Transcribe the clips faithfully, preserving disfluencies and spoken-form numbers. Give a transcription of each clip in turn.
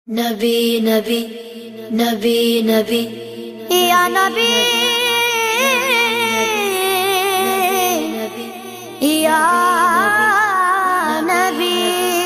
نبی نبی نبی نبی یا نبی یا نبی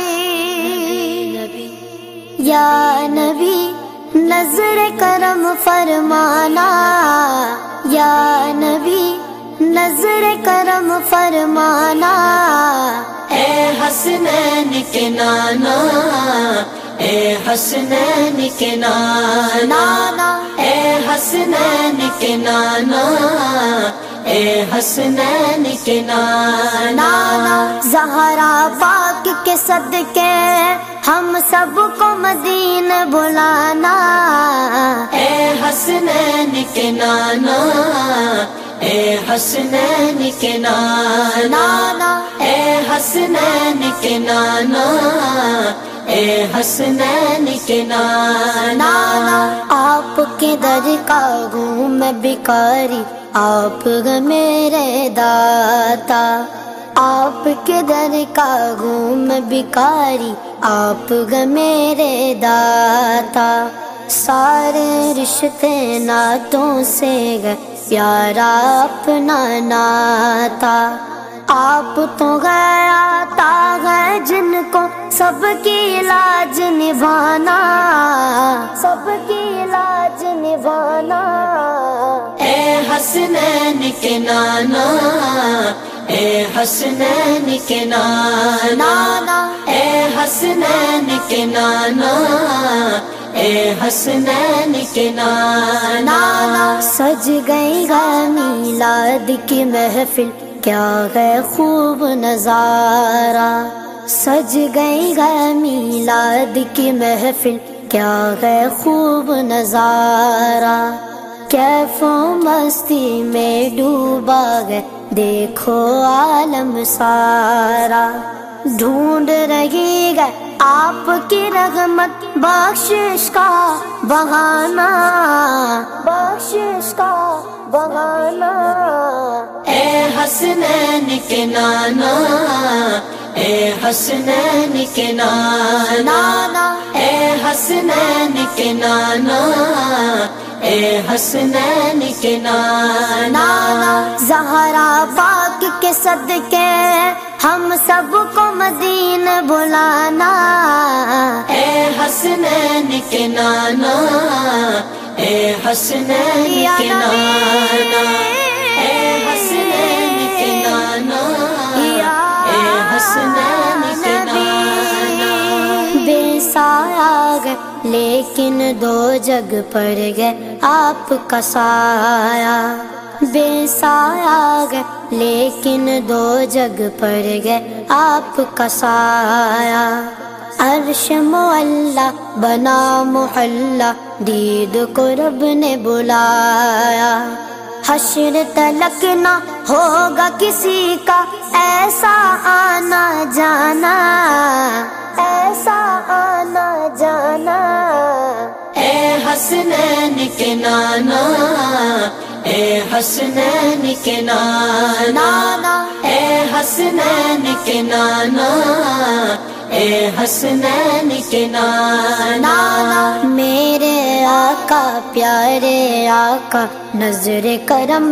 یا نبی نظر کرم فرمانا یا نبی نظر کرم فرمانا اے حسنین کے نانا اے حسنین کے نانا اے حسنین کے نانا اے حسنین کے نانا زہرا پاک کے صدقے ہم سب کو مدینہ بلانا اے حسنین کے نانا اے حسنین کے نانا اے حسنین کے نانا اے حسنین کے نانا آپ کے در کا ہوں میں بھکاری آپ میرے داتا آپ کے در کا ہوں میں بھکاری آپ میرے داتا سارے رشتے ناتوں سے گئے پیارا اپنا ناتا آپ تو گیا تا ہے جن کو سب کی لاج نبھانا سب کی لاج نبھانا اے حسنین کے نانا اے حسنین کے نانا اے حسنین کے نانا اے حسنین کے نانا سج گئی ہے میلاد کی محفل کیا ہے خوب نظارہ سج گئی ہے میلاد کی محفل کیا ہے خوب نظارہ کیف و مستی میں ڈوبا گئے دیکھو عالم سارا ڈھونڈ رہی گئے آپ کی رحمت بخشش کا بہانا بخشش کا بہانا اے حسنین کے نانا اے حسنین کے نانا اے حسنین کے نانا اے حسنین کے نانا زہرا پاک کے صدقے ہم سب کو مدینہ بلانا اے حسنین کے نانا اے حسنین کے نانا اے حسنین کے نانا اے حسنین کے نانا بے سایہ گئے لیکن دو جگ پڑ گئے آپ کا سایہ بے سایہ گئے لیکن دو جگ پڑ گئے آپ کا سایہ عرش معلا بنا محلہ دید کو رب نے بلایا حشر تلک نہ ہوگا کسی کا ایسا آنا جانا ایسا آنا جانا اے حسنین کے نانا اے حسنین کے نانا اے حسنین کے نانا اے حسنین کے نانا میرے آقا پیارے آقا نظر کرم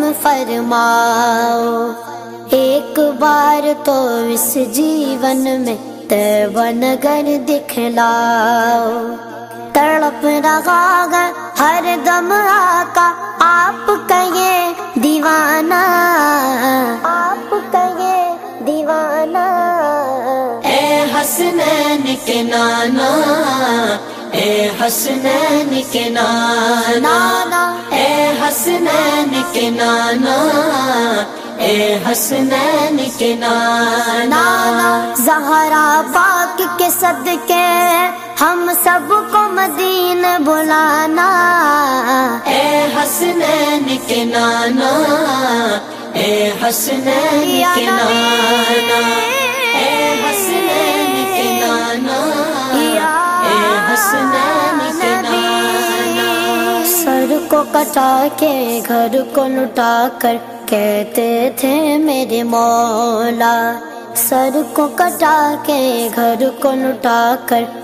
فرماؤ ایک بار تو اس جیون میں طیبہ نگر دکھلاؤ تڑپ رہا ہے ہر دم آقا آپ کا یہ دیوانہ آپ کا یہ دیوانہ اے حسنین کے نانا اے حسنین کے نانا اے حسنین کے نانا اے حسنین کے نانا زہرا پاک کے صدقے ہم سب کو مدینہ بلانا اے حسنین کے نانا اے حسنین کے نانا اے حسنین کے نانا اے حسنین کے نانا سر کو کٹا کے گھر کو لٹا کر کہتے تھے میرے مولا سر کو کٹا کے گھر کو لٹا کر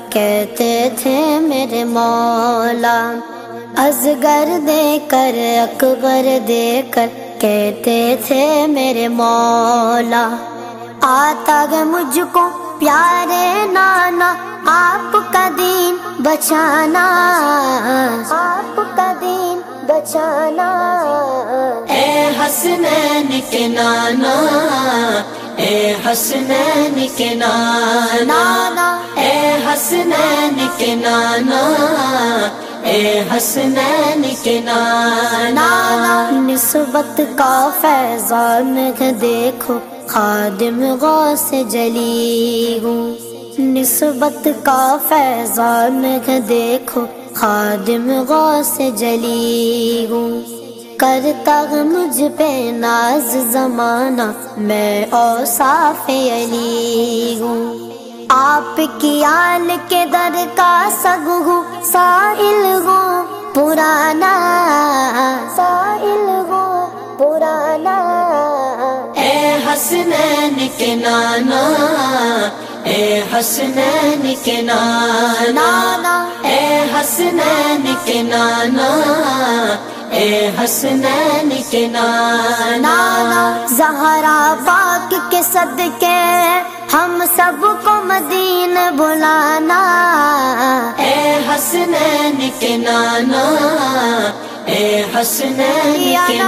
کہتے تھے میرے مولا، اصغر دے کر اکبر دے کر کہتے تھے میرے مولا، آتا ہے مجھ کو پیارے نانا آپ کا دین بچانا، آپ کا دین بچانا، اے حسنین کے نانا، اے حسنین کے نانا، اے حسنین کے نانا، اے حسنین کے نانا، نسبت کا فیضان ہے دیکھو خادم غوث جلی ہوں، نسبت کا فیضان ہے دیکھو خادم غوث جلی ہوں، کرتا ہے مجھ پہ ناز زمانہ میں اوصاف علی ہوں، آپ کی آل کے در کا سگ ہوں، سائل ہوں پرانا، سائل ہوں پرانا، اے حسنین کے نانا، اے حسنین کے نانا، اے حسنین کے نانا، اے حسنین کے نانا، زہرا پاک کے صدقے ہم سب کو مدینہ بلانا، اے حسنین کے نانا، اے حسنین کے